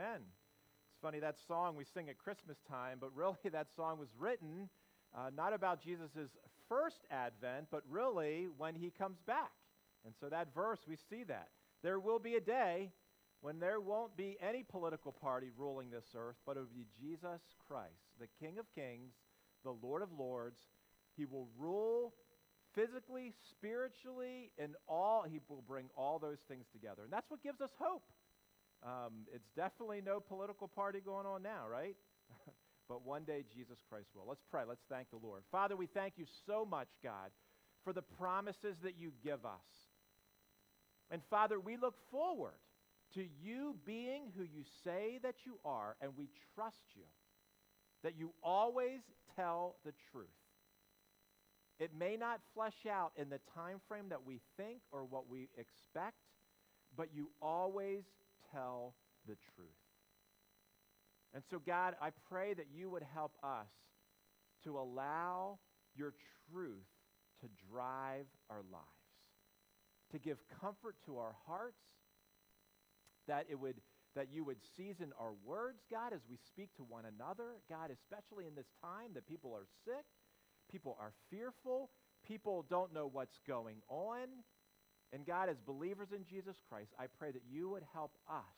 Amen. It's funny, that song we sing at Christmas time, but really that song was written not about Jesus' first advent, but really when he comes back. And so that verse, we see that. There will be a day when there won't be any political party ruling this earth, but it will be Jesus Christ, the King of Kings, the Lord of Lords. He will rule physically, spiritually, and all. He will bring all those things together. And that's what gives us hope. It's definitely no political party going on now, right? But one day Jesus Christ will. Let's pray. Let's thank the Lord. Father, we thank you so much, God, for the promises that you give us. And Father, we look forward to you being who you say that you are, and we trust you, that you always tell the truth. It may not flesh out in the time frame that we think or what we expect, but you always tell the truth. And so, God, I pray that you would help us to allow your truth to drive our lives, to give comfort to our hearts, that you would season our words, God, as we speak to one another, God, especially in this time that people are sick, people are fearful, people don't know what's going on. And God, as believers in Jesus Christ, I pray that you would help us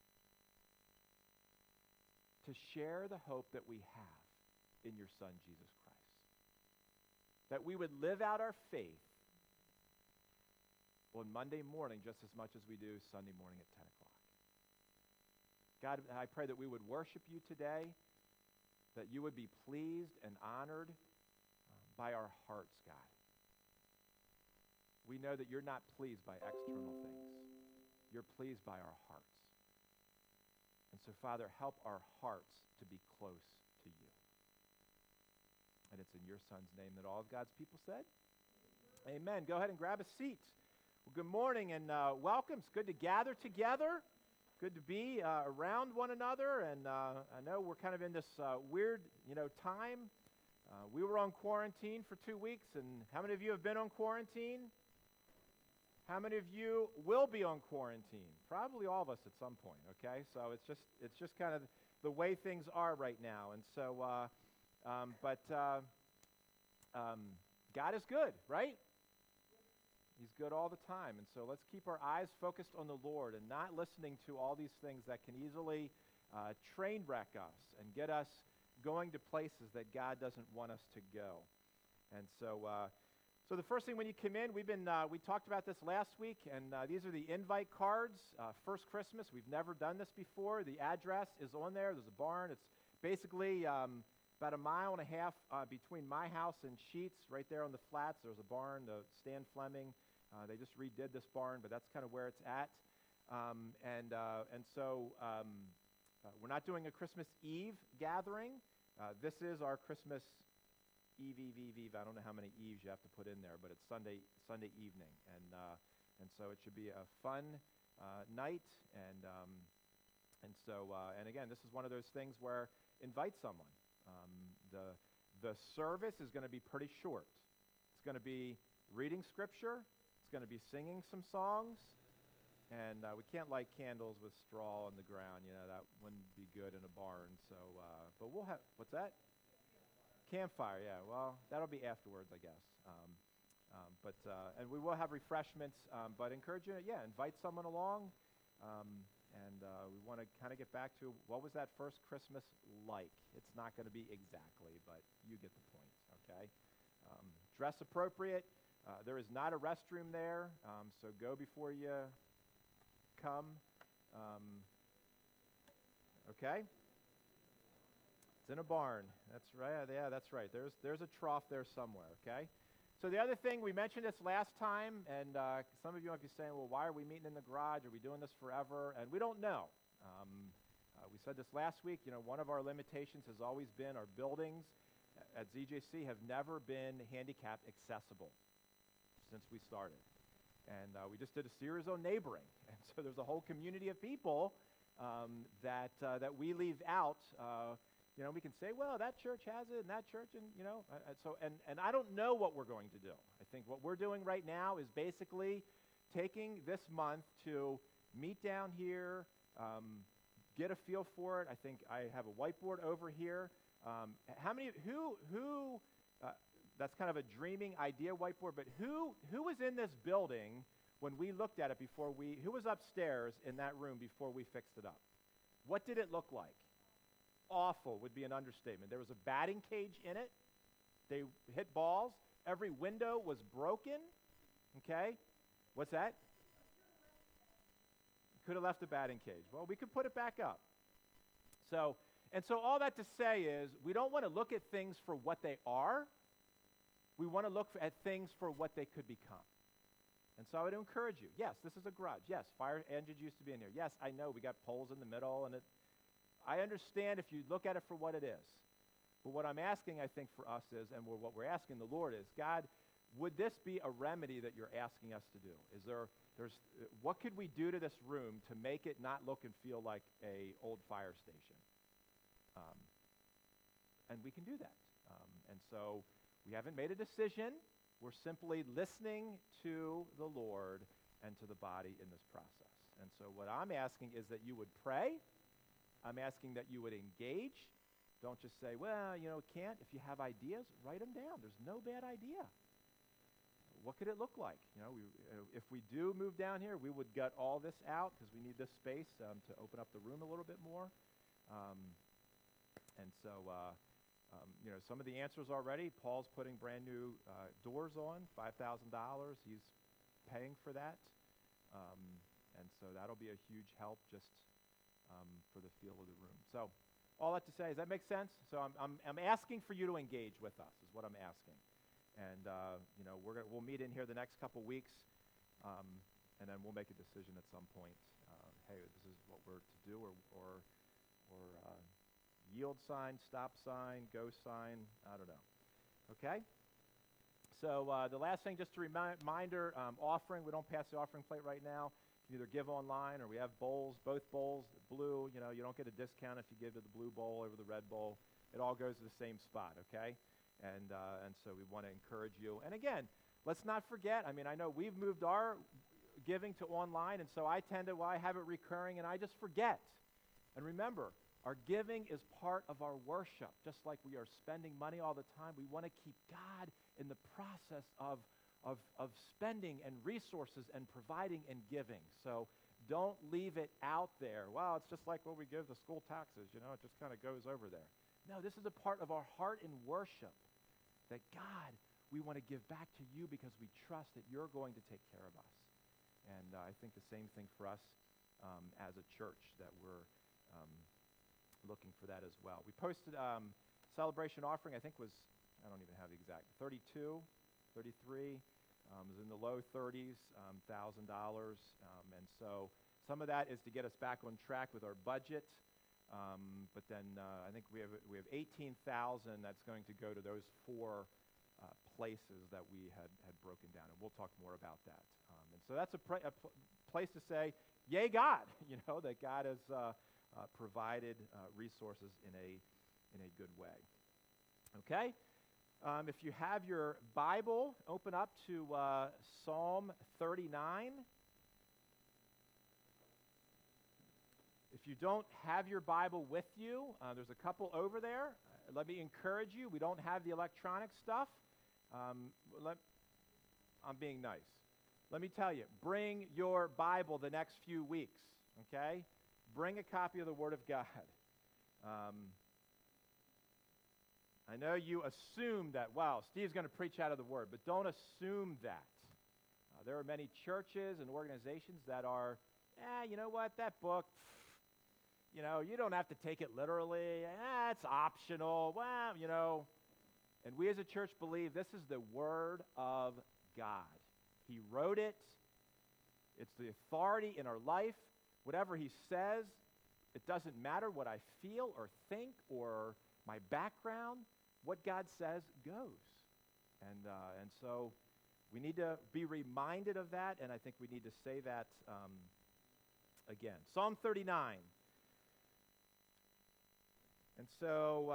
to share the hope that we have in your Son, Jesus Christ. That we would live out our faith on Monday morning just as much as we do Sunday morning at 10 o'clock. God, I pray that we would worship you today, that you would be pleased and honored by our hearts, God. We know that you're not pleased by external things. You're pleased by our hearts. And so, Father, help our hearts to be close to you. And it's in your Son's name that all of God's people said? Amen. Go ahead and grab a seat. Well, good morning and welcome. It's good to gather together. Good to be around one another. And I know we're kind of in this weird, time. We were on quarantine for 2 weeks. And how many of you have been on quarantine? How many of you will be on quarantine? Probably all of us at some point, okay? So it's just kind of the way things are right now. And so, God is good, right? He's good all the time. And so let's keep our eyes focused on the Lord and not listening to all these things that can easily train wreck us and get us going to places that God doesn't want us to go. And so the first thing when you come in, we talked about this last week, and these are the invite cards. First Christmas, we've never done this before. The address is on there. There's a barn. It's basically about 1.5 miles between my house and Sheets, right there on the flats. There's a barn, the Stan Fleming. They just redid this barn, but that's kind of where it's at. So we're not doing a Christmas Eve gathering. This is our Christmas Eve. I don't know how many Eves you have to put in there, but it's Sunday evening, and so it should be a fun night. And again, this is one of those things where invite someone. The service is going to be pretty short. It's going to be reading scripture. It's going to be singing some songs, and we can't light candles with straw on the ground. That wouldn't be good in a barn. So, but we'll have what's that? Campfire, yeah. Well, that'll be afterwards, I guess. And we will have refreshments. But encourage you, invite someone along. We want to kind of get back to what was that first Christmas like. It's not going to be exactly, but you get the point. Okay. Dress appropriate. There is not a restroom there, so go before you come. Okay. It's in a barn. That's right. Yeah, that's right. There's a trough there somewhere, okay? So the other thing, we mentioned this last time, and some of you might be saying, well, why are we meeting in the garage? Are we doing this forever? And we don't know. We said this last week. One of our limitations has always been our buildings at ZJC have never been handicap accessible since we started. And we just did a series on neighboring. And so there's a whole community of people that we leave out. We can say, well, that church has it, and that church, and I don't know what we're going to do. I think what we're doing right now is basically taking this month to meet down here, get a feel for it. I think I have a whiteboard over here. How many, who that's kind of a dreaming idea whiteboard, but who was in this building when we looked at it who was upstairs in that room before we fixed it up? What did it look like? Awful would be an understatement. There was a batting cage in it. They hit balls. Every window was broken. Okay? What's that? Could have left the batting cage. Well, we could put it back up. So all that to say is, we don't want to look at things for what they are. We want to look at things for what they could become. And so I would encourage you. Yes, this is a garage. Yes, fire engines used to be in here. Yes, I know we got poles in the middle, and I understand if you look at it for what it is. But what I'm asking, I think, for us is, and what we're asking the Lord is, God, would this be a remedy that you're asking us to do? What could we do to this room to make it not look and feel like a old fire station? And we can do that. And so we haven't made a decision. We're simply listening to the Lord and to the body in this process. And so what I'm asking is that you would pray. I'm asking that you would engage. Don't just say, well, can't. If you have ideas, write them down. There's no bad idea. What could it look like? If we do move down here, we would gut all this out because we need this space to open up the room a little bit more. Some of the answers already. Paul's putting brand new doors on, $5,000. He's paying for that. And so that'll be a huge help just for the feel of the room. So all that to say, does that make sense? So I'm asking for you to engage with us is what I'm asking. And, we'll meet in here the next couple weeks, and then we'll make a decision at some point. Hey, this is what we're to do, or yield sign, stop sign, go sign, I don't know. Okay? So the last thing, just a reminder, offering. We don't pass the offering plate right now. You can either give online, or we have bowls, both bowls, blue. You don't get a discount if you give to the blue bowl over the red bowl. It all goes to the same spot, okay? And so we want to encourage you. And again, let's not forget, I know we've moved our giving to online, and so I have it recurring, and I just forget. And remember, our giving is part of our worship. Just like we are spending money all the time, we want to keep God in the process of spending and resources and providing and giving. So don't leave it out there. Well, it's just like what we give the school taxes, it just kind of goes over there. No, this is a part of our heart in worship, that God, we want to give back to you because we trust that you're going to take care of us. And I think the same thing for us as a church, that we're looking for that as well. We posted celebration offering, I think I don't even have the exact, 32, 33, was in the low 30s, $1,000. And so some of that is to get us back on track with our budget. But then I think we have 18,000 that's going to go to those 4 places that we had broken down, and we'll talk more about that. And so that's a place to say, yay God, that God has provided resources in a good way. Okay? If you have your Bible, open up to Psalm 39. If you don't have your Bible with you, there's a couple over there. Let me encourage you. We don't have the electronic stuff. I'm being nice. Let me tell you, bring your Bible the next few weeks, okay? Bring a copy of the Word of God. I know you assume that, wow, Steve's going to preach out of the Word, but don't assume that. There are many churches and organizations that are, you know what, that book, you don't have to take it literally. It's optional. Well, and we as a church believe this is the Word of God. He wrote it. It's the authority in our life. Whatever he says, it doesn't matter what I feel or think or my background. What God says goes. And so we need to be reminded of that, and I think we need to say that again. Psalm 39. And so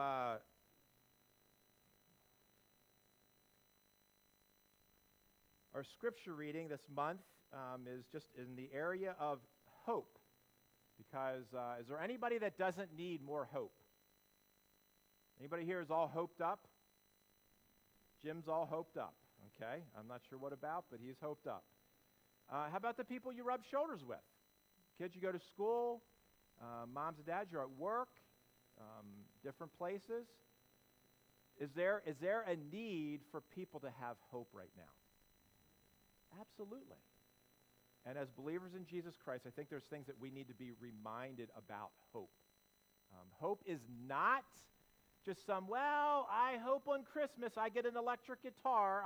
our scripture reading this month is just in the area of hope. Because is there anybody that doesn't need more hope? Anybody here is all hoped up? Jim's all hoped up, okay? I'm not sure what about, but he's hoped up. How about the people you rub shoulders with? Kids you go to school, moms and dads, you're at work, different places. Is there a need for people to have hope right now? Absolutely. And as believers in Jesus Christ, I think there's things that we need to be reminded about hope. Hope is not just I hope on Christmas I get an electric guitar.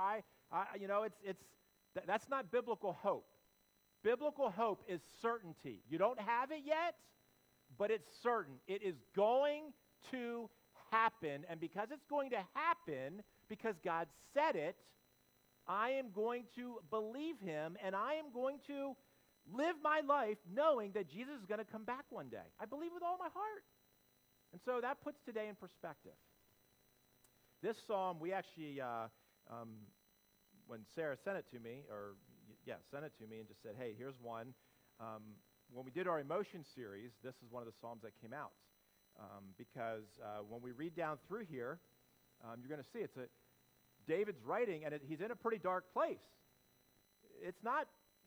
That's not biblical hope. Biblical hope is certainty. You don't have it yet, but it's certain. It is going to happen, and because it's going to happen, because God said it, I am going to believe him, and I am going to live my life knowing that Jesus is going to come back one day. I believe with all my heart. And so that puts today in perspective. This psalm, we actually, when Sarah sent it to me, sent it to me and just said, hey, here's one. When we did our emotion series, this is one of the psalms that came out. Because when we read down through here, you're going to see David's writing, and he's in a pretty dark place. It's not,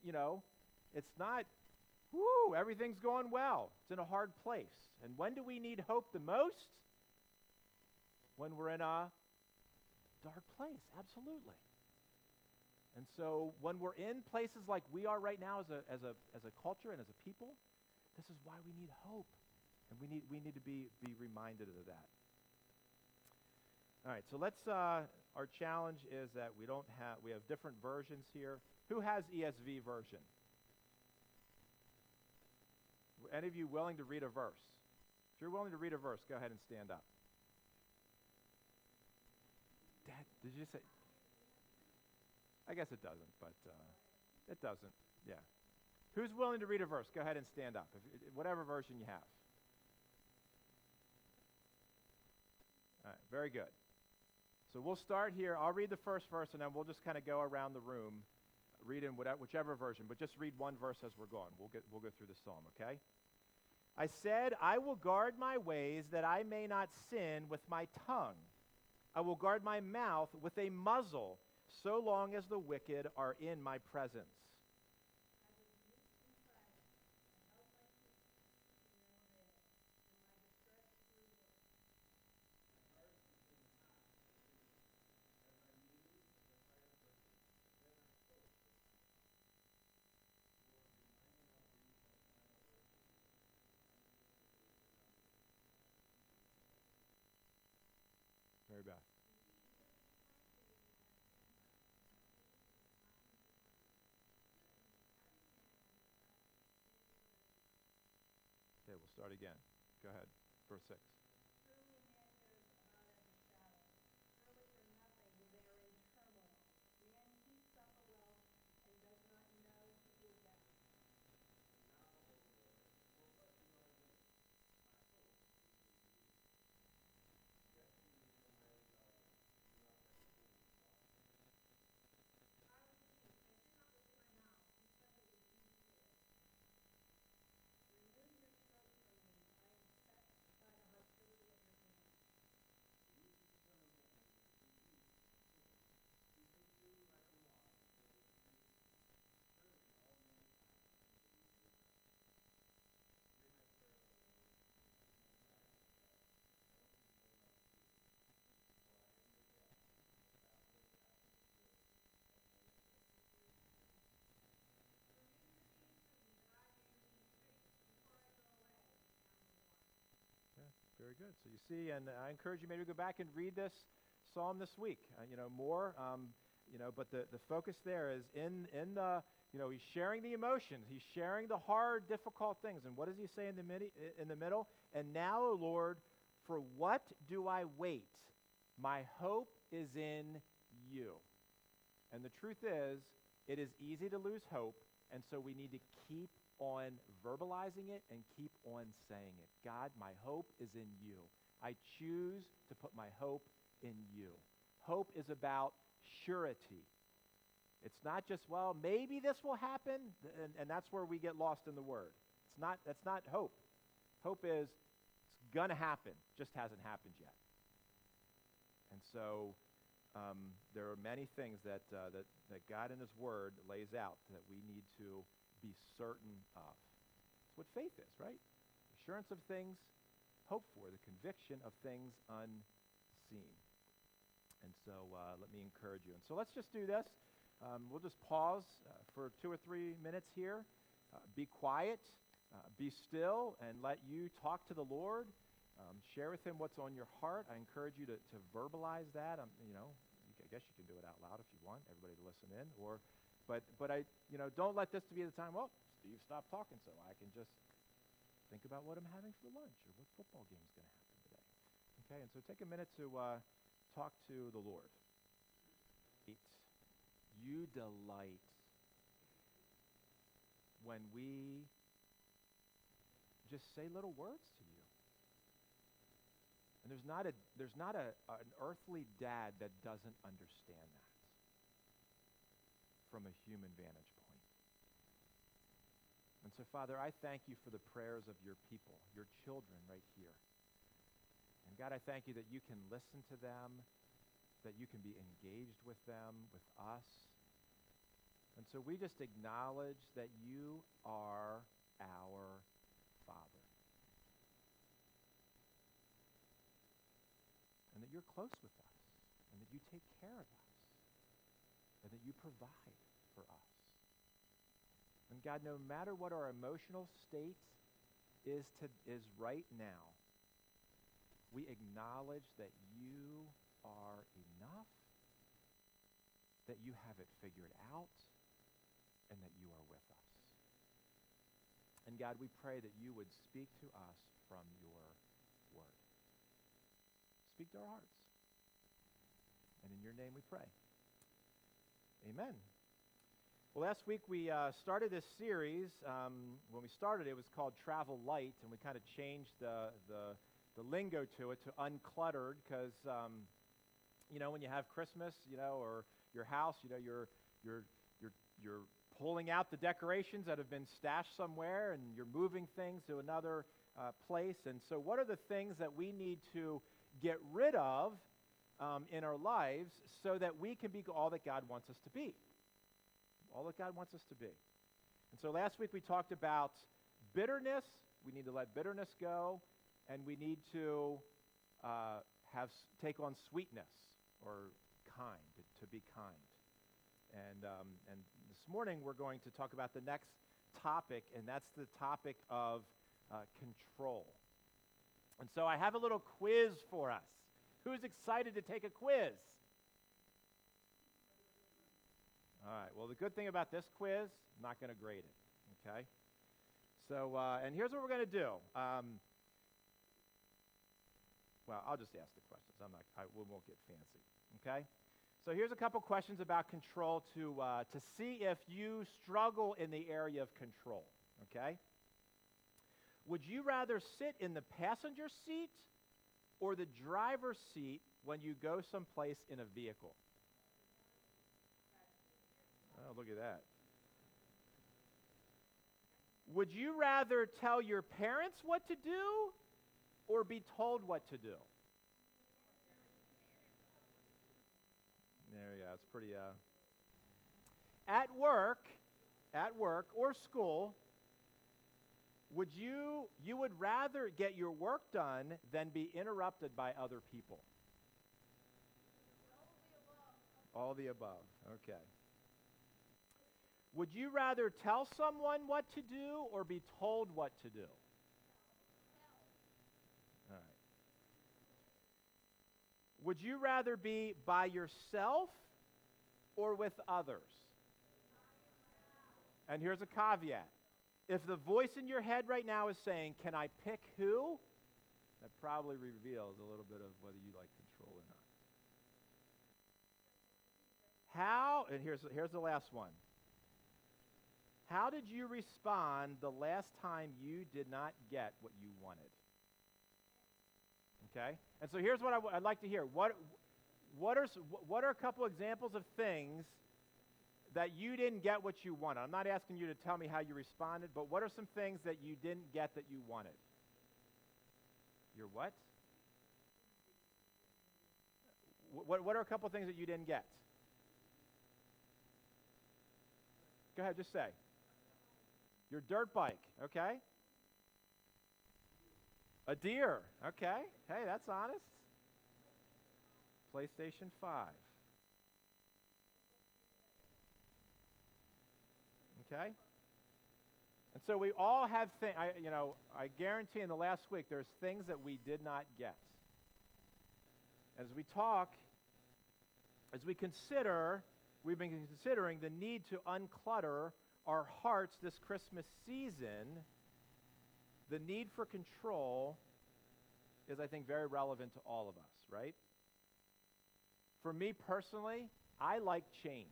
everything's going well. It's in a hard place. And when do we need hope the most? When we're in a dark place, absolutely. And so when we're in places like we are right now as a culture and as a people, this is why we need hope. And we need to be reminded of that. All right, so our challenge is that we have different versions here. Who has ESV version? Any of you willing to read a verse? If you're willing to read a verse, go ahead and stand up. Dad, did you say? I guess it doesn't, but it doesn't, yeah. Who's willing to read a verse? Go ahead and stand up, whatever version you have. All right, very good. So we'll start here. I'll read the first verse, and then we'll just kind of go around the room, read in whichever version, but just read one verse as we're going. We'll go through the psalm, okay? I said, I will guard my ways that I may not sin with my tongue. I will guard my mouth with a muzzle so long as the wicked are in my presence. Mary Beth. Okay, we'll start again. Go ahead. Verse 6. Very good. So you see, and I encourage you maybe to go back and read this psalm this week. More. But the focus there is in the. He's sharing the emotions. He's sharing the hard, difficult things. And what does he say in the middle? And now, O Lord, for what do I wait? My hope is in you. And the truth is, it is easy to lose hope, and so we need to keep on verbalizing it and keep on saying it. God, my hope is in you. I choose to put my hope in you. Hope is about surety. It's not just, maybe this will happen, and that's where we get lost in the word. That's not hope. Hope is it's going to happen, just hasn't happened yet. And so there are many things that God in His Word lays out that we need to be certain of. It's what faith is, right? Assurance of things hoped for, the conviction of things unseen. And so let me encourage you. And so let's just do this. We'll just pause for 2 or 3 minutes here. Be quiet, be still, and let you talk to the Lord. Share with Him what's on your heart. I encourage you to verbalize that. I guess you can do it out loud if you want, everybody to listen in. But I don't let this to be the time, well, Steve stopped talking so I can just think about what I'm having for lunch or what football game is going to happen today. Okay, and so take a minute to talk to the Lord. You delight when we just say little words to you. And there's not an earthly dad that doesn't understand that from a human vantage point. And so, Father, I thank you for the prayers of your people, your children right here. And God, I thank you that you can listen to them, that you can be engaged with them, with us. And so we just acknowledge that you are our Father. And that you're close with us, and that you take care of us, and that you provide for us. And God, no matter what our emotional state is right now, we acknowledge that you are enough, that you have it figured out, and that you are with us. And God, we pray that you would speak to us from your word. Speak to our hearts. And in your name we pray. Amen. Well, last week we started this series. When we started, it was called Travel Light, and we kind of changed the lingo to it to uncluttered, because when you have Christmas, or your house, you're pulling out the decorations that have been stashed somewhere, and you're moving things to another place. And so what are the things that we need to get rid of in our lives so that we can be all that God wants us to be? All that God wants us to be. And so last week we talked about bitterness. We need to let bitterness go, and we need to take on sweetness, or kind, to be kind. And this morning we're going to talk about the next topic, and that's the topic of control. And so I have a little quiz for us. Who's excited to take a quiz? All right, well, the good thing about this quiz, I'm not going to grade it, okay? So, and here's what we're going to do. Well, I'll just ask the questions. We won't get fancy, okay? So here's a couple questions about control to see if you struggle in the area of control, okay? Would you rather sit in the passenger seat or the driver's seat when you go someplace in a vehicle? Oh, look at that. Would you rather tell your parents what to do or be told what to do? There you go. It's pretty, At work or school, you would rather get your work done than be interrupted by other people? All the above. Okay. Would you rather tell someone what to do or be told what to do? All right. Would you rather be by yourself or with others? And here's a caveat. If the voice in your head right now is saying, "Can I pick who?" that probably reveals a little bit of whether you like control or not. And here's the last one. How did you respond the last time you did not get what you wanted? Okay? And so here's what I'd like to hear. What are a couple examples of things that you didn't get what you wanted? I'm not asking you to tell me how you responded, but what are some things that you didn't get that you wanted? Your what? What are a couple things that you didn't get? Go ahead, just say. Your dirt bike, okay? A deer, okay. Hey, that's honest. PlayStation 5. Okay? And so we all have things, I guarantee in the last week there's things that we did not get. As we talk, as we consider, we've been considering the need to unclutter our hearts this Christmas season. The need for control is, I think, very relevant to all of us, right? For me personally, I like change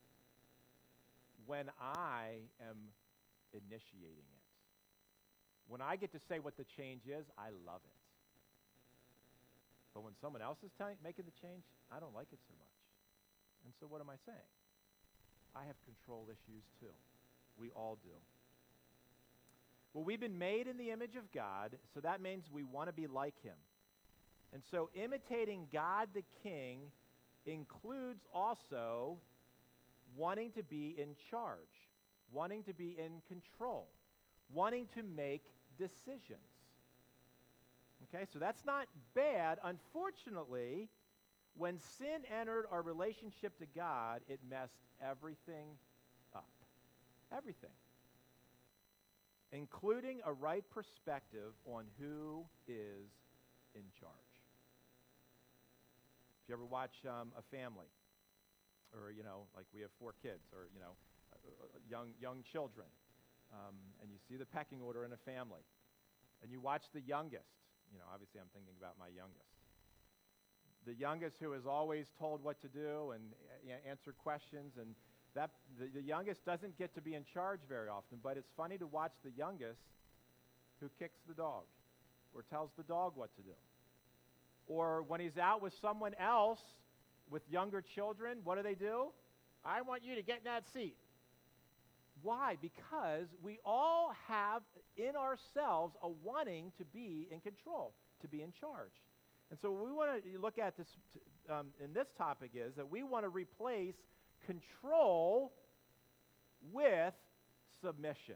when I am initiating it. When I get to say what the change is, I love it. But when someone else is making the change, I don't like it so much. And so what am I saying? I have control issues too. We all do. Well, we've been made in the image of God, so that means we want to be like him. And so imitating God the King includes also wanting to be in charge, wanting to be in control, wanting to make decisions. Okay, so that's not bad. Unfortunately, when sin entered our relationship to God, it messed everything up. Everything. Including a right perspective on who is in charge. If you ever watch a family, or, like we have 4 kids, or, young children, and you see the pecking order in a family, and you watch the youngest, obviously I'm thinking about my youngest. The youngest who is always told what to do and answer questions, and the youngest doesn't get to be in charge very often, but it's funny to watch the youngest who kicks the dog or tells the dog what to do. Or when he's out with someone else, with younger children, what do? I want you to get in that seat. Why? Because we all have in ourselves a wanting to be in control, to be in charge. And so what we want to look at this in this topic is that we want to replace control with submission.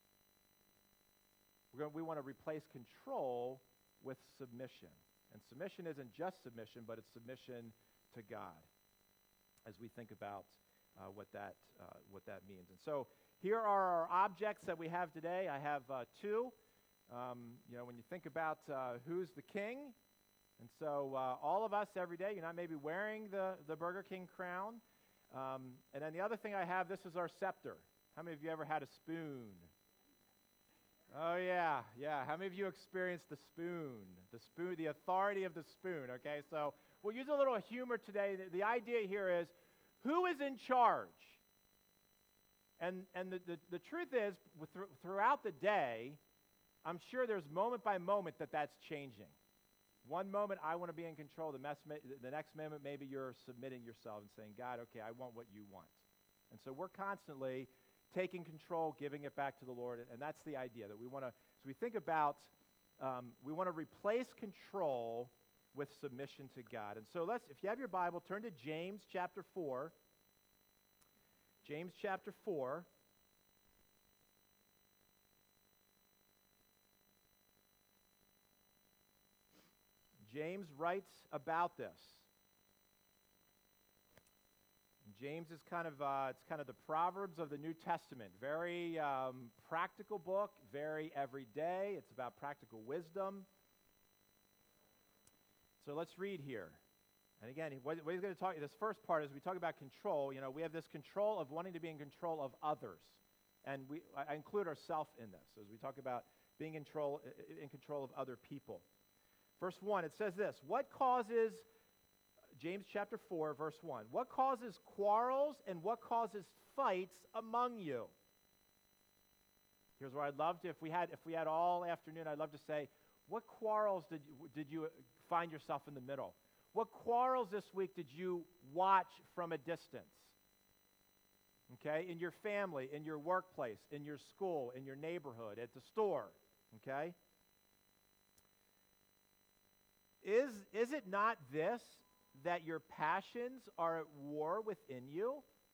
We want to replace control with submission. And submission isn't just submission, but it's submission to God as we think about what that means. And so here are our objects that we have today. I have 2. When you think about who's the king, and so all of us every day, you're not maybe wearing the Burger King crown. And then the other thing I have, this is our scepter. How many of you ever had a spoon? Oh, yeah. How many of you experienced the spoon, the authority of the spoon, okay? So we'll use a little humor today. The idea here is, who is in charge? And the truth is, throughout the day, I'm sure there's moment by moment that's changing. One moment I want to be in control. The next moment maybe you're submitting yourself and saying, God, okay, I want what you want. And so we're constantly taking control, giving it back to the Lord, and that's the idea, that we want to, as we think about, we want to replace control with submission to God. And so if you have your Bible, turn to James chapter 4. James chapter 4. James writes about this. James is kind of the Proverbs of the New Testament. Very practical book, very everyday. It's about practical wisdom. So let's read here. And again, what he's going to talk, this first part is we talk about control. We have this control of wanting to be in control of others. And I include ourselves in this as we talk about being in control of other people. Verse 1, it says this: James chapter 4, verse 1. What causes quarrels and what causes fights among you? Here's where I'd love to, if we had all afternoon, I'd love to say, what quarrels did you find yourself in the middle? What quarrels this week did you watch from a distance? okay, in your family, in your workplace, in your school, in your neighborhood, at the store, okay? Is it not this, that your passions are at war within you?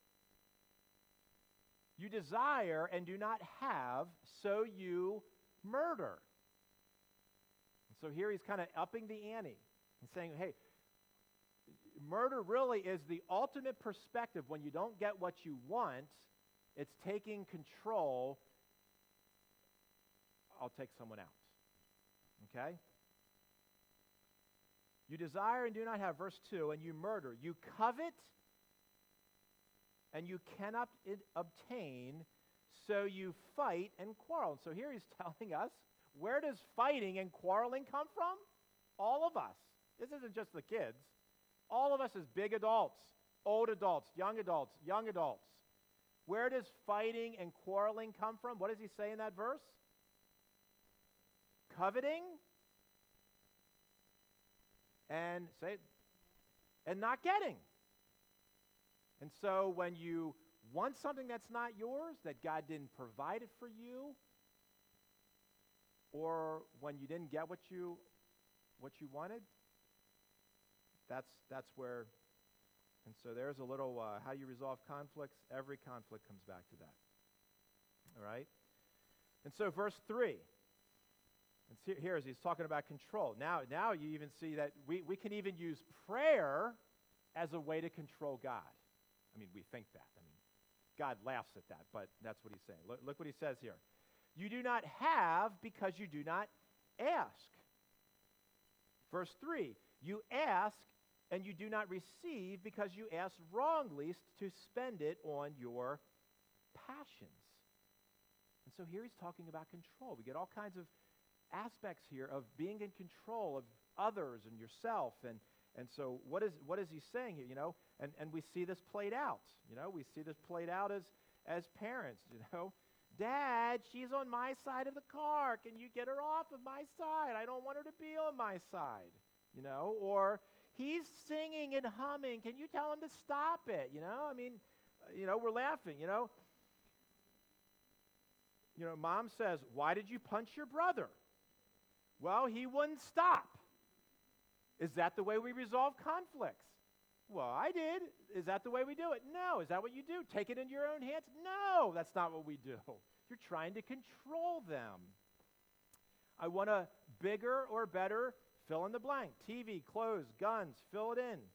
You desire and do not have, so you murder. And so here he's kind of upping the ante. He's saying, hey, murder really is the ultimate perspective. When you don't get what you want, it's taking control. I'll take someone else. Okay? You desire and do not have, verse 2, and you murder. You covet and you cannot obtain, so you fight and quarrel. And so here he's telling us, where does fighting and quarreling come from? All of us. This isn't just the kids. All of us as big adults, old adults, young adults, young adults. Where does fighting and quarreling come from? What does he say in that verse? Coveting and not getting. And so when you want something that's not yours, that God didn't provide it for you, or when you didn't get what you wanted, that's where. And so there's a little how you resolve conflicts. Every conflict comes back to that. All right? And so verse 3. And here as he's talking about control. Now you even see that we can even use prayer as a way to control God. I mean, we think that. I mean, God laughs at that, but that's what he's saying. Look what he says here. You do not have because you do not ask. Verse 3. You ask and you do not receive because you ask wrongly to spend it on your passions. And so here he's talking about control. We get all kinds of aspects here of being in control of others and yourself. And so what is he saying here, you know? And we see this played out. You know, we see this played out as parents, you know. Dad, she's on my side of the car. Can you get her off of my side? I don't want her to be on my side. You know, or he's singing and humming. Can you tell him to stop it? You know, I mean, you know, we're laughing, you know. You know, mom says, why did you punch your brother? Well, he wouldn't stop. Is that the way we resolve conflicts? Well, I did. Is that the way we do it? No. Is that what you do? Take it into your own hands? No, that's not what we do. You're trying to control them. I want a bigger or better fill in the blank. TV, clothes, guns, fill it in.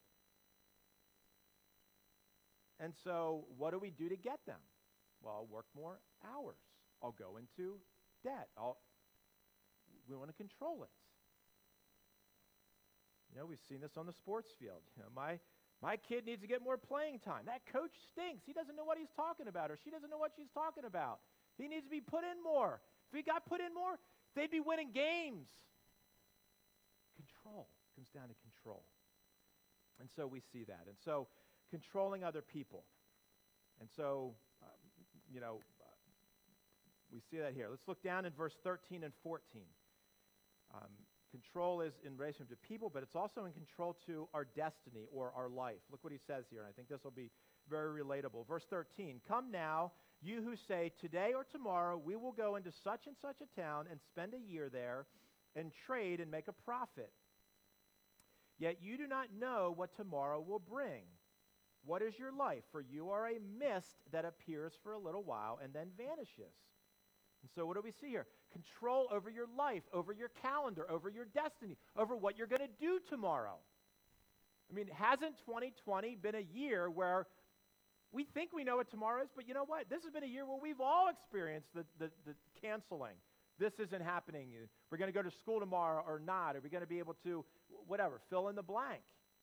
And so what do we do to get them? Well, I'll work more hours. I'll go into debt. We want to control it. You know, we've seen this on the sports field. You know, my kid needs to get more playing time. That coach stinks. He doesn't know what he's talking about, or she doesn't know what she's talking about. He needs to be put in more. If he got put in more, they'd be winning games. Control comes down to control. And so we see that. And so controlling other people. And so, you know, we see that here. Let's look down in verse 13 and 14. Control is in relation to people, but it's also in control to our destiny or our life. Look what he says here, and I think this will be very relatable. Verse 13, come now, you who say, today or tomorrow we will go into such and such a town and spend a year there and trade and make a profit. Yet you do not know what tomorrow will bring. What is your life? For you are a mist that appears for a little while and then vanishes. And so what do we see here? Control over your life, over your calendar, over your destiny, over what you're going to do tomorrow. I mean, hasn't 2020 been a year where we think we know what tomorrow is, but you know what? This has been a year where we've all experienced the canceling. This isn't happening. We're going to go to school tomorrow or not. Are we going to be able to, whatever, fill in the blank?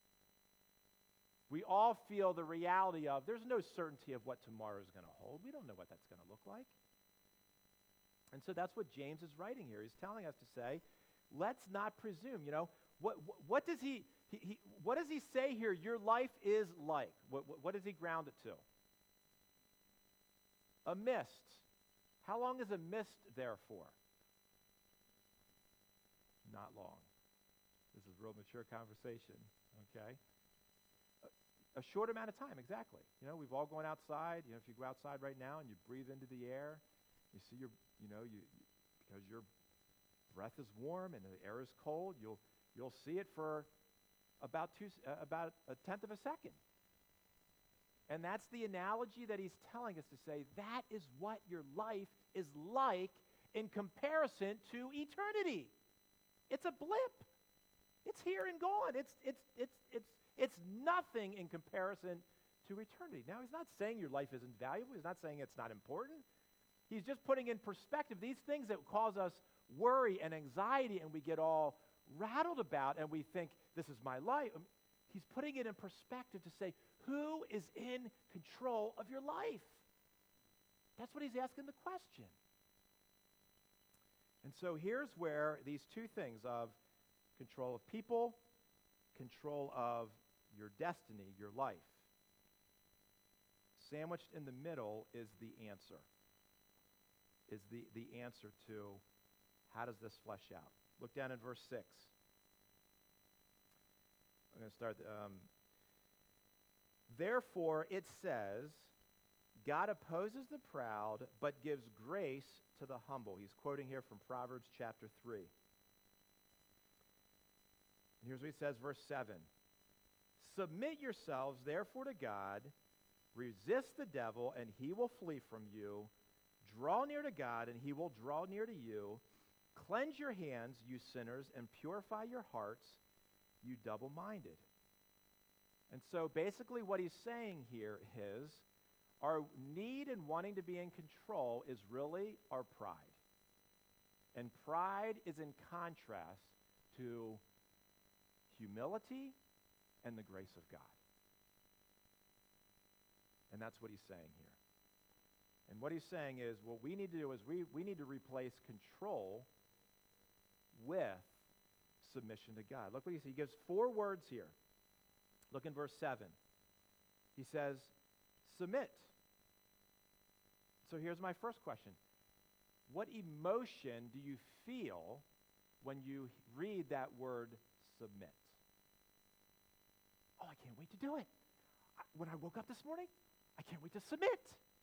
We all feel the reality of there's no certainty of what tomorrow is going to hold. We don't know what that's going to look like. And so that's what James is writing here. He's telling us to say, let's not presume. You know, what does he say here? Your life is like. What does he ground it to? A mist. How long is a mist there for? Not long. This is real mature conversation. Okay. A short amount of time, exactly. We've all gone outside. If you go outside right now and you breathe into the air, you see because your breath is warm and the air is cold, you'll see it for about a tenth of a second. And that's the analogy that he's telling us to say, that is what your life is like in comparison to eternity. It's a blip. It's here and gone. It's nothing in comparison to eternity. Now, he's not saying your life isn't valuable. He's not saying it's not important. He's just putting in perspective these things that cause us worry and anxiety and we get all rattled about and we think, this is my life. He's putting it in perspective to say, who is in control of your life? That's what he's asking the question. And so here's where these two things of control of people, control of your destiny, your life, sandwiched in the middle is the answer. Is the answer to how does this flesh out? Look down in verse 6. I'm going to start. Therefore, it says, God opposes the proud, but gives grace to the humble. He's quoting here from Proverbs chapter 3. And here's what he says, verse 7. Submit yourselves, therefore, to God. Resist the devil, and he will flee from you. Draw near to God, and he will draw near to you. Cleanse your hands, you sinners, and purify your hearts, you double-minded. And so basically what he's saying here is our need and wanting to be in control is really our pride. And pride is in contrast to humility and the grace of God. And that's what he's saying here. And what he's saying is what we need to do is we need to replace control with submission to God. Look what he says. He gives 4 words here. Look in verse 7. He says, submit. So here's my first question. What emotion do you feel when you read that word submit? Oh, I can't wait to do it. When I woke up this morning, I can't wait to submit.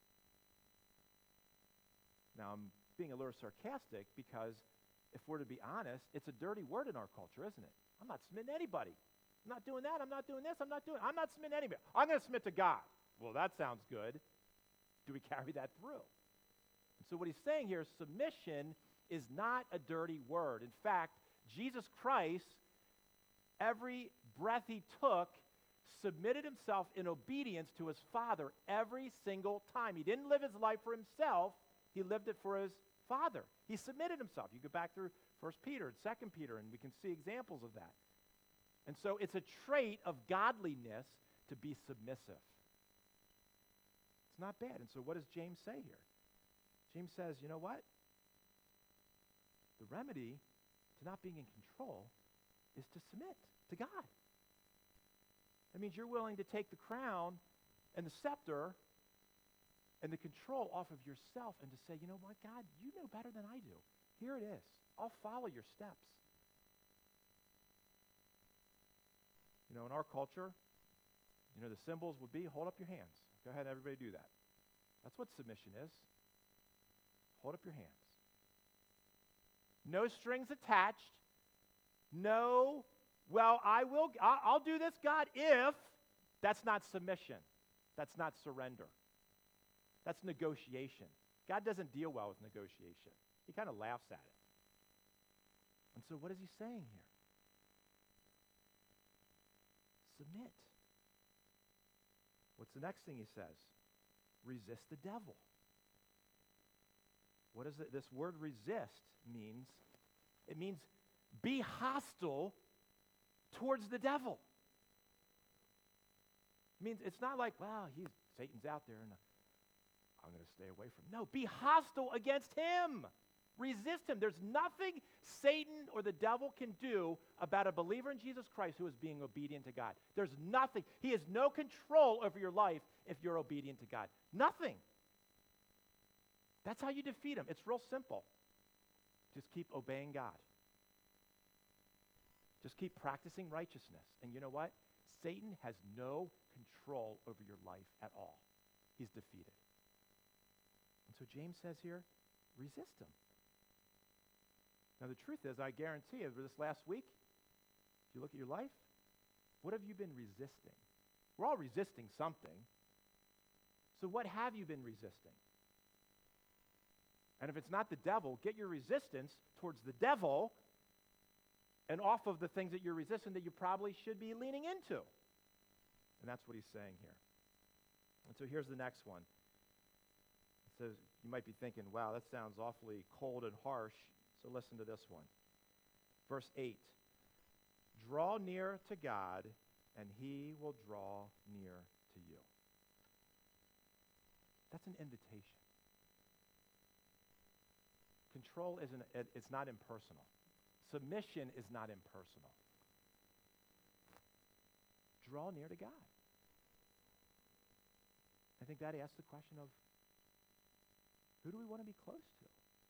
Now, I'm being a little sarcastic because if we're to be honest, it's a dirty word in our culture, isn't it? I'm not submitting to anybody. I'm not doing that. I'm not doing this. I'm not submitting to anybody. I'm going to submit to God. Well, that sounds good. Do we carry that through? And so what he's saying here is submission is not a dirty word. In fact, Jesus Christ, every breath he took, submitted himself in obedience to his Father every single time. He didn't live his life for himself. He lived it for his Father. He submitted himself. You go back through 1 Peter and 2 Peter, and we can see examples of that. And so it's a trait of godliness to be submissive. It's not bad. And so what does James say here? James says, you know what? The remedy to not being in control is to submit to God. That means you're willing to take the crown and the scepter and the control off of yourself and to say, you know what, God, you know better than I do. Here it is. I'll follow your steps. In our culture, the symbols would be hold up your hands. Go ahead, everybody do that. That's what submission is. Hold up your hands. No strings attached. No, well, I'll do this, God, if. That's not submission. That's not surrender. That's negotiation. God doesn't deal well with negotiation. He kind of laughs at it. And so what is he saying here? Submit. What's the next thing he says? Resist the devil. What does this word resist means? It means be hostile towards the devil. It means it's not like, well, Satan's out there and I'm going to stay away from him. No, be hostile against him. Resist him. There's nothing Satan or the devil can do about a believer in Jesus Christ who is being obedient to God. There's nothing. He has no control over your life if you're obedient to God. Nothing. That's how you defeat him. It's real simple. Just keep obeying God. Just keep practicing righteousness. And you know what? Satan has no control over your life at all. He's defeated. And so James says here, resist him. Now the truth is, I guarantee over this last week, if you look at your life, what have you been resisting? We're all resisting something. So what have you been resisting? And if it's not the devil, get your resistance towards the devil and off of the things that you're resisting that you probably should be leaning into. And that's what he's saying here. And so here's the next one. It says, you might be thinking, wow, that sounds awfully cold and harsh. So listen to this one. Verse 8. Draw near to God, and he will draw near to you. That's an invitation. Control it's not impersonal. Submission is not impersonal. Draw near to God. I think that asks the question of, who do we want to be close to?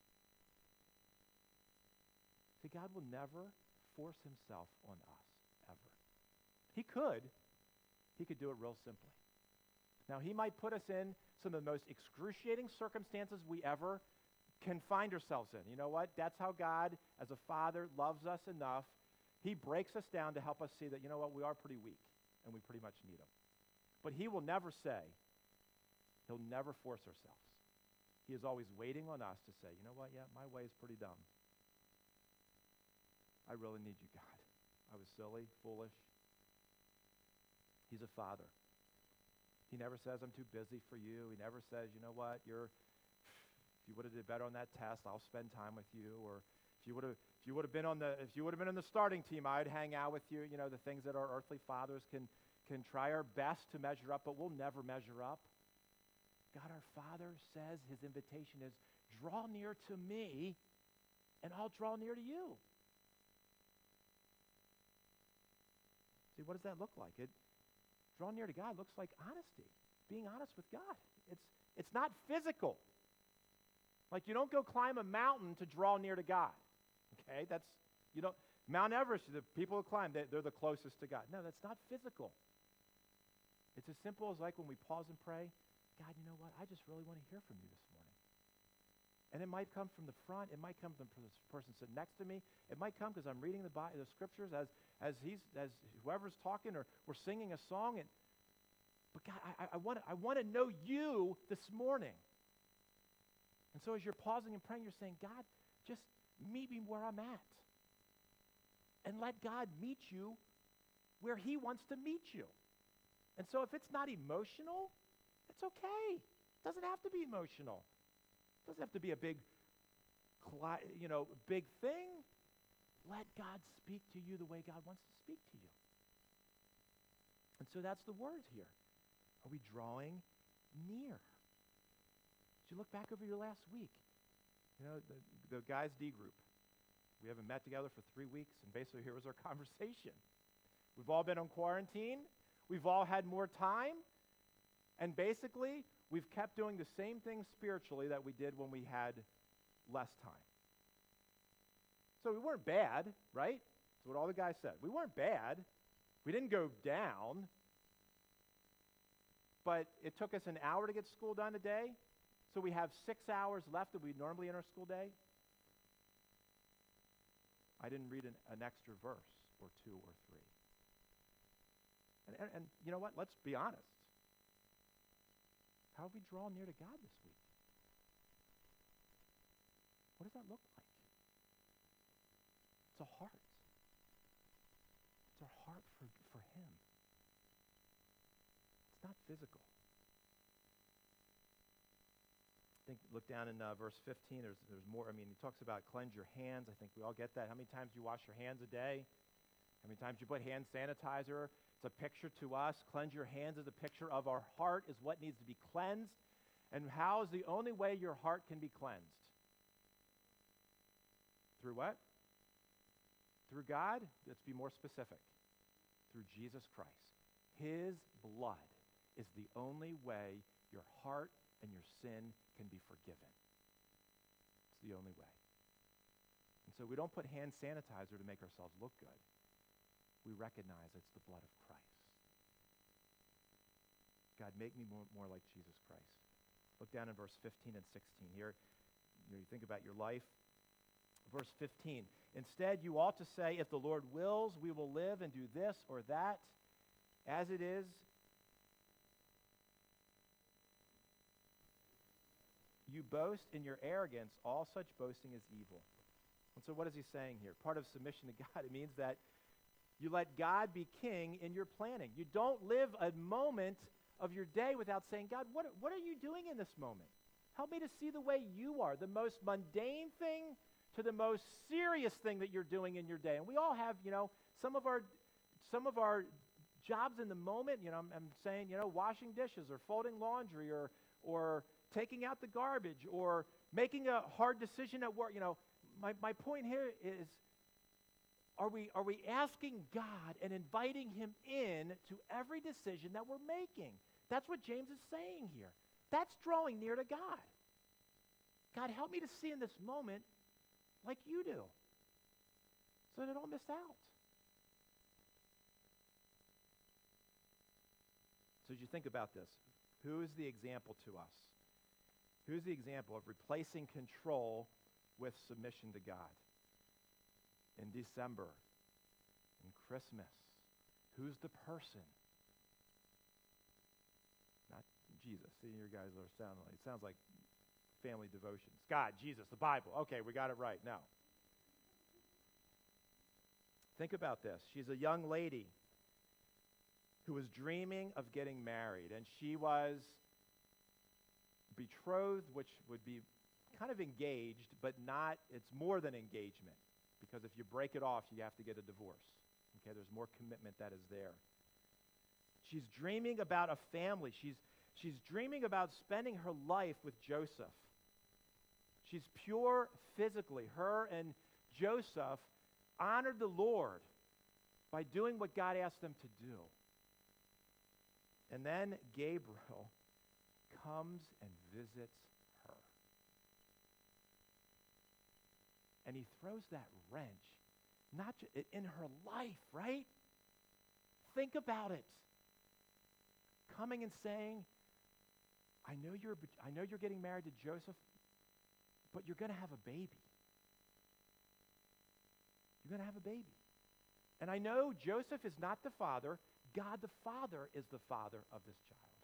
See, God will never force himself on us, ever. He could do it real simply. Now, he might put us in some of the most excruciating circumstances we ever can find ourselves in. You know what? That's how God, as a father, loves us enough. He breaks us down to help us see that, you know what, we are pretty weak, and we pretty much need him. But he will never say, he'll never force ourselves. He is always waiting on us to say, you know what, yeah, my way is pretty dumb. I really need you, God. I was silly, foolish. He's a father. He never says, I'm too busy for you. He never says, you know what, if you would have did better on that test, I'll spend time with you. Or if you would have been on the starting team, I'd hang out with you. You know, the things that our earthly fathers can try our best to measure up, but we'll never measure up. God our Father says his invitation is, draw near to me, and I'll draw near to you. See, what does that look like? Draw near to God looks like honesty, being honest with God. It's not physical. Like, you don't go climb a mountain to draw near to God. Okay, Mount Everest, the people who climb, they're the closest to God. No, that's not physical. It's as simple as like when we pause and pray, God, you know what? I just really want to hear from you this morning. And it might come from the front. It might come from the person sitting next to me. It might come because I'm reading the scriptures as whoever's talking, or we're singing a song. But God, I want to know you this morning. And so as you're pausing and praying, you're saying, God, just meet me where I'm at. And let God meet you where he wants to meet you. And so if it's not emotional, it's okay. It doesn't have to be emotional. It doesn't have to be a big thing. Let God speak to you the way God wants to speak to you. And so that's the words here. Are we drawing near? As you look back over your last week, you know, the guys' D group, we haven't met together for 3 weeks, and basically here was our conversation. We've all been on quarantine. We've all had more time. And basically, we've kept doing the same thing spiritually that we did when we had less time. So we weren't bad, right? That's what all the guys said. We weren't bad. We didn't go down. But it took us an hour to get school done a day. So we have 6 hours left that we normally in our school day. I didn't read an extra verse or 2 or 3. And you know what? Let's be honest. How have we drawn near to God this week? What does that look like? It's a heart. It's a heart for him. It's not physical. Look down in verse 15. There's more. I mean, he talks about cleanse your hands. I think we all get that. How many times do you wash your hands a day? How many times you put hand sanitizer? It's a picture to us. Cleanse your hands is a picture of our heart, is what needs to be cleansed. And how is the only way your heart can be cleansed? Through what? Through God? Let's be more specific. Through Jesus Christ. His blood is the only way your heart and your sin can be forgiven. It's the only way. And so we don't put hand sanitizer to make ourselves look good. We recognize it's the blood of Christ. God, make me more like Jesus Christ. Look down in verse 15 and 16. Here, you think about your life. Verse 15, instead you ought to say, if the Lord wills, we will live and do this or that. As it is, you boast in your arrogance. All such boasting is evil. And so what is he saying here? Part of submission to God, it means that you let God be king in your planning. You don't live a moment of your day without saying, God, what are you doing in this moment? Help me to see the way you are, the most mundane thing to the most serious thing that you're doing in your day. And we all have, some of our jobs in the moment, I'm saying, washing dishes or folding laundry or taking out the garbage or making a hard decision at work. My point here is, are we asking God and inviting him in to every decision that we're making? That's what James is saying here. That's drawing near to God. God, help me to see in this moment like you do, so that I don't miss out. So as you think about this, who is the example to us? Who's the example of replacing control with submission to God? In December, in Christmas, who's the person? Not Jesus. See, you guys are sounds like family devotions. God, Jesus, the Bible. Okay, we got it right. No. Think about this. She's a young lady who was dreaming of getting married, and she was betrothed, which would be kind of engaged, but it's more than engagement, because if you break it off, you have to get a divorce. Okay, there's more commitment that is there. She's dreaming about a family. She's dreaming about spending her life with Joseph. She's pure physically. Her and Joseph honored the Lord by doing what God asked them to do. And then Gabriel comes and visits her. And he throws that wrench, not in her life, right? Think about it. Coming and saying, I know you're getting married to Joseph, but you're going to have a baby. You're going to have a baby. And I know Joseph is not the father. God the Father is the father of this child.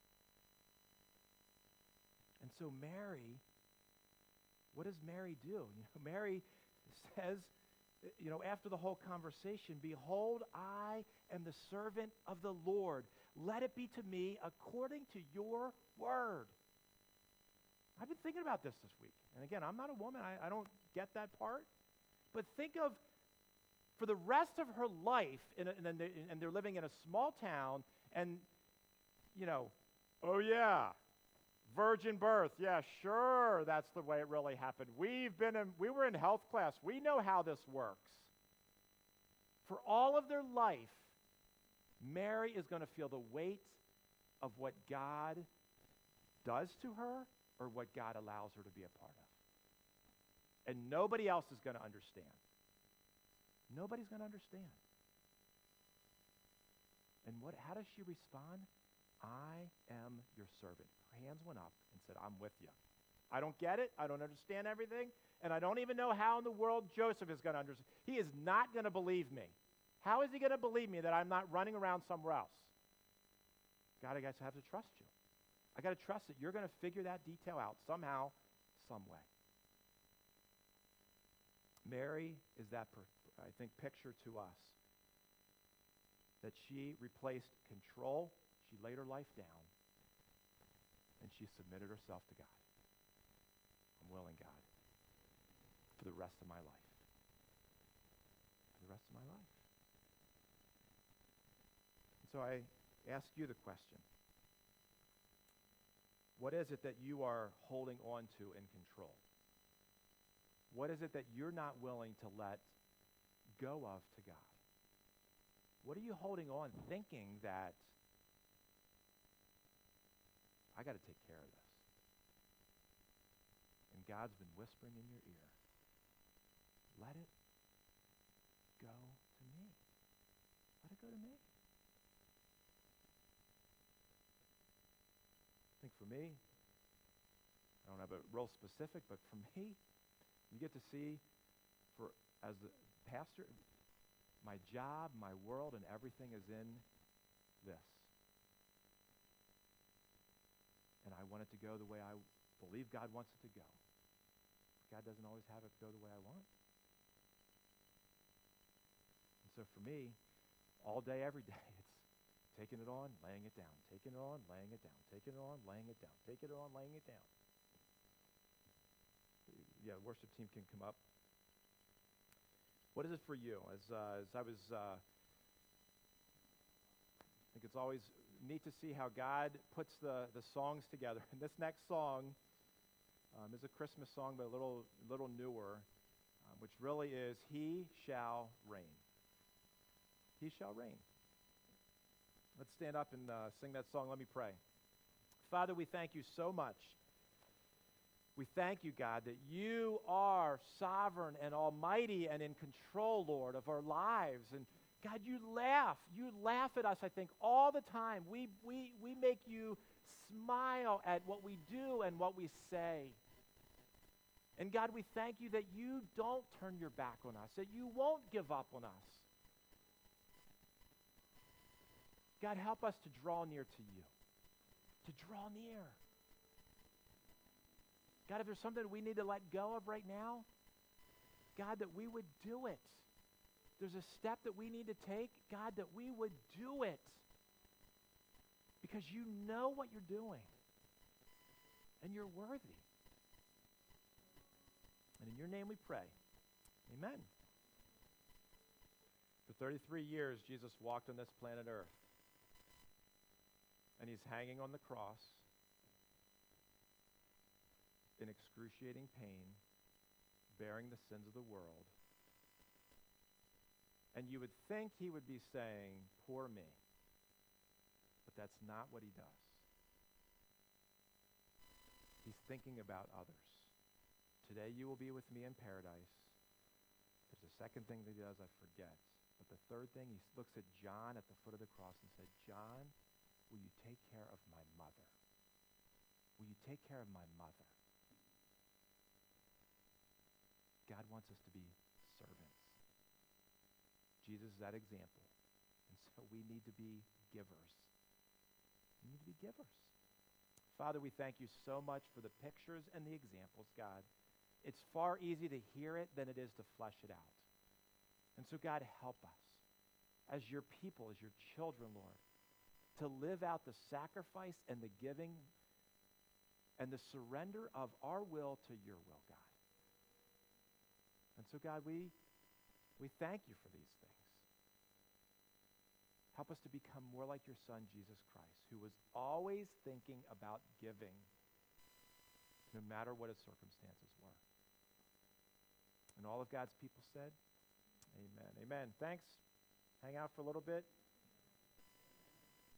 And so Mary, what does Mary do? Mary says, after the whole conversation, behold, I am the servant of the Lord. Let it be to me according to your word. I've been thinking about this week. And again, I'm not a woman. I don't get that part. But think of, for the rest of her life, and they're living in a small town, and, oh yeah, virgin birth. Yeah, sure, that's the way it really happened. We were in health class. We know how this works. For all of their life, Mary is going to feel the weight of what God does to her or what God allows her to be a part of. And nobody else is going to understand. Nobody's going to understand. And how does she respond? I am your servant. Her hands went up and said, I'm with you. I don't get it. I don't understand everything. And I don't even know how in the world Joseph is going to understand. He is not going to believe me. How is he going to believe me that I'm not running around somewhere else? God, I guess I have to trust you. I got to trust that you're going to figure that detail out somehow, some way. Mary is that, picture to us. That she replaced control, she laid her life down, and she submitted herself to God. I'm willing, God, for the rest of my life. For the rest of my life. And so I ask you the question. What is it that you are holding on to in control? What is it that you're not willing to let go of to God? What are you holding on, thinking that I got to take care of this? And God's been whispering in your ear, let it go to me. Let it go to me. for me, I don't have a real specific, but for me, you get to see, as the pastor, my job, my world, and everything is in this. And I want it to go the way I believe God wants it to go. God doesn't always have it go the way I want. And so for me, all day, every day, it's taking it on, laying it down, taking it on, laying it down, taking it on, laying it down, taking it on, laying it down. Yeah, the worship team can come up. What is it for you? As I was, I think it's always neat to see how God puts the songs together. And this next song is a Christmas song, but a little newer, which really is "He Shall Reign." He shall reign. Let's stand up and sing that song. Let me pray. Father, we thank you so much. We thank you, God, that you are sovereign and almighty and in control, Lord, of our lives. And God, you laugh at us, I think, all the time. We make you smile at what we do and what we say. And God, we thank you that you don't turn your back on us, that you won't give up on us. God, help us to draw near to you, to draw near. God, if there's something we need to let go of right now, God, that we would do it. There's a step that we need to take, God, that we would do it. Because you know what you're doing. And you're worthy. And in your name we pray. Amen. For 33 years, Jesus walked on this planet Earth. And he's hanging on the cross in excruciating pain, bearing the sins of the world. And you would think he would be saying, "Poor me." But that's not what he does. He's thinking about others. Today you will be with me in paradise. There's a second thing that he does I forget. But the third thing, he looks at John at the foot of the cross and said, "John, will you take care of my mother? Will you take care of my mother?" God wants us to be servants. Jesus is that example. And so we need to be givers. We need to be givers. Father, we thank you so much for the pictures and the examples, God. It's far easier to hear it than it is to flesh it out. And so, God, help us as your people, as your children, Lord, to live out the sacrifice and the giving and the surrender of our will to your will, God. And so, God, we thank you for these things. Help us to become more like your Son, Jesus Christ, who was always thinking about giving, no matter what his circumstances were. And all of God's people said, amen. Amen. Thanks. Hang out for a little bit.